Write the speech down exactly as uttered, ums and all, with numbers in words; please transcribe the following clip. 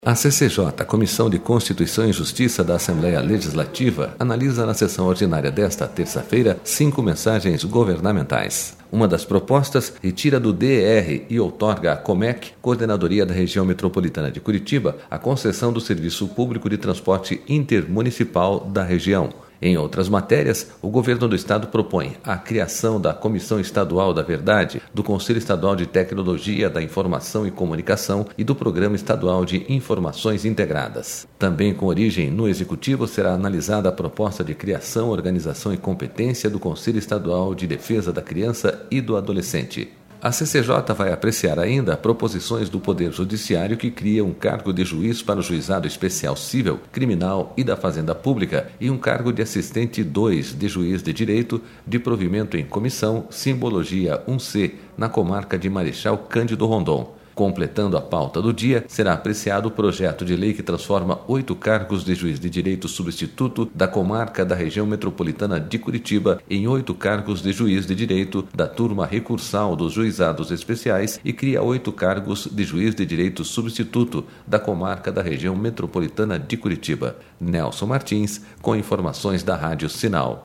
A C C J, Comissão de Constituição e Justiça da Assembleia Legislativa, analisa na sessão ordinária desta terça-feira cinco mensagens governamentais. Uma das propostas retira do D E R e outorga à Comec, Coordenadoria da Região Metropolitana de Curitiba, a concessão do Serviço Público de Transporte Intermunicipal da região. Em outras matérias, o governo do estado propõe a criação da Comissão Estadual da Verdade, do Conselho Estadual de Tecnologia da Informação e Comunicação e do Programa Estadual de Informações Integradas. Também com origem no Executivo será analisada a proposta de criação, organização e competência do Conselho Estadual de Defesa da Criança e do Adolescente. A C C J vai apreciar ainda proposições do Poder Judiciário que cria um cargo de juiz para o Juizado Especial Cível, Criminal e da Fazenda Pública e um cargo de assistente dois de juiz de direito de provimento em comissão, simbologia um C, na comarca de Marechal Cândido Rondon. Completando a pauta do dia, será apreciado o projeto de lei que transforma oito cargos de juiz de direito substituto da comarca da região metropolitana de Curitiba em oito cargos de juiz de direito da turma recursal dos juizados especiais e cria oito cargos de juiz de direito substituto da comarca da região metropolitana de Curitiba. Nelson Martins, com informações da Rádio Sinal.